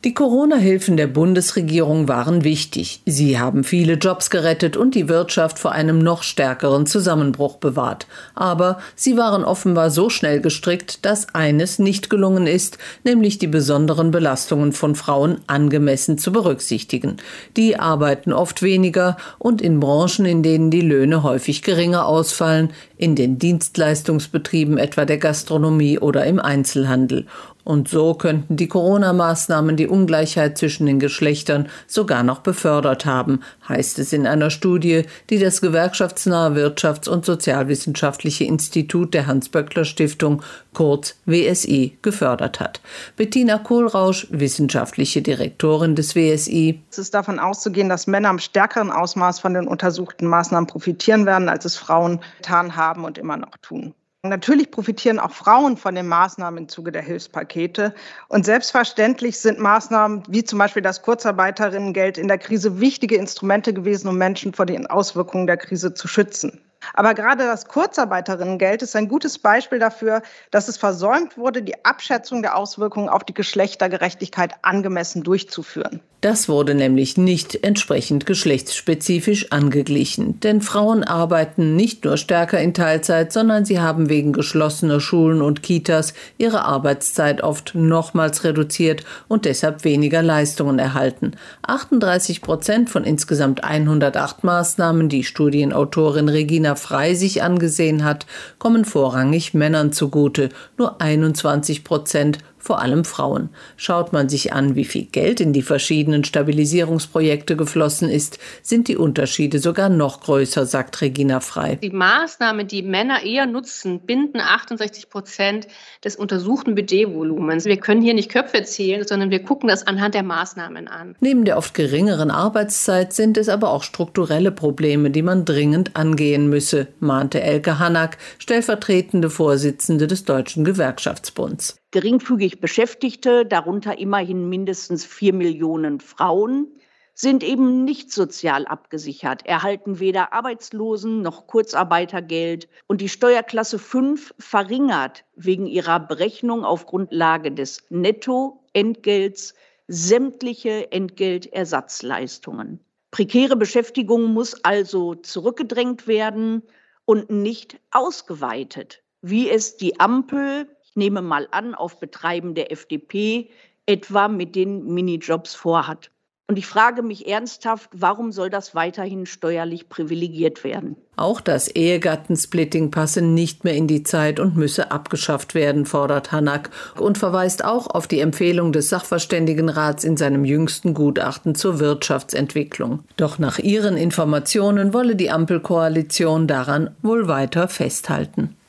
Die Corona-Hilfen der Bundesregierung waren wichtig. Sie haben viele Jobs gerettet und die Wirtschaft vor einem noch stärkeren Zusammenbruch bewahrt. Aber sie waren offenbar so schnell gestrickt, dass eines nicht gelungen ist, nämlich die besonderen Belastungen von Frauen angemessen zu berücksichtigen. Die arbeiten oft weniger und in Branchen, in denen die Löhne häufig geringer ausfallen, in den Dienstleistungsbetrieben etwa der Gastronomie oder im Einzelhandel. Und so könnten die Corona-Maßnahmen die Ungleichheit zwischen den Geschlechtern sogar noch befördert haben, heißt es in einer Studie, die das gewerkschaftsnahe Wirtschafts- und Sozialwissenschaftliche Institut der Hans-Böckler-Stiftung, kurz WSI, gefördert hat. Bettina Kohlrausch, wissenschaftliche Direktorin des WSI. Es ist davon auszugehen, dass Männer im stärkeren Ausmaß von den untersuchten Maßnahmen profitieren werden, als es Frauen getan haben und immer noch tun. Natürlich profitieren auch Frauen von den Maßnahmen im Zuge der Hilfspakete. Und selbstverständlich sind Maßnahmen wie zum Beispiel das Kurzarbeiterinnengeld in der Krise wichtige Instrumente gewesen, um Menschen vor den Auswirkungen der Krise zu schützen. Aber gerade das Kurzarbeiterinnengeld ist ein gutes Beispiel dafür, dass es versäumt wurde, die Abschätzung der Auswirkungen auf die Geschlechtergerechtigkeit angemessen durchzuführen. Das wurde nämlich nicht entsprechend geschlechtsspezifisch angeglichen. Denn Frauen arbeiten nicht nur stärker in Teilzeit, sondern sie haben wegen geschlossener Schulen und Kitas ihre Arbeitszeit oft nochmals reduziert und deshalb weniger Leistungen erhalten. 38% von insgesamt 108 Maßnahmen, die Studienautorin Regina Frei sich angesehen hat, kommen vorrangig Männern zugute, nur 21%, vor allem Frauen. Schaut man sich an, wie viel Geld in die verschiedenen Stabilisierungsprojekte geflossen ist, sind die Unterschiede sogar noch größer, sagt Regina Frei. Die Maßnahmen, die Männer eher nutzen, binden 68% des untersuchten Budgetvolumens. Wir können hier nicht Köpfe zählen, sondern wir gucken das anhand der Maßnahmen an. Neben der oft geringeren Arbeitszeit sind es aber auch strukturelle Probleme, die man dringend angehen müsse, mahnte Elke Hanak, stellvertretende Vorsitzende des Deutschen Gewerkschaftsbunds. Geringfügig Beschäftigte, darunter immerhin mindestens 4 Millionen Frauen, sind eben nicht sozial abgesichert, erhalten weder Arbeitslosen- noch Kurzarbeitergeld. Und die Steuerklasse 5 verringert wegen ihrer Berechnung auf Grundlage des Nettoentgelts sämtliche Entgeltersatzleistungen. Prekäre Beschäftigung muss also zurückgedrängt werden und nicht ausgeweitet, wie es die Ampel, ich nehme mal an, auf Betreiben der FDP, etwa mit den Minijobs vorhat. Und ich frage mich ernsthaft, warum soll das weiterhin steuerlich privilegiert werden? Auch das Ehegattensplitting passe nicht mehr in die Zeit und müsse abgeschafft werden, fordert Hanak und verweist auch auf die Empfehlung des Sachverständigenrats in seinem jüngsten Gutachten zur Wirtschaftsentwicklung. Doch nach ihren Informationen wolle die Ampelkoalition daran wohl weiter festhalten.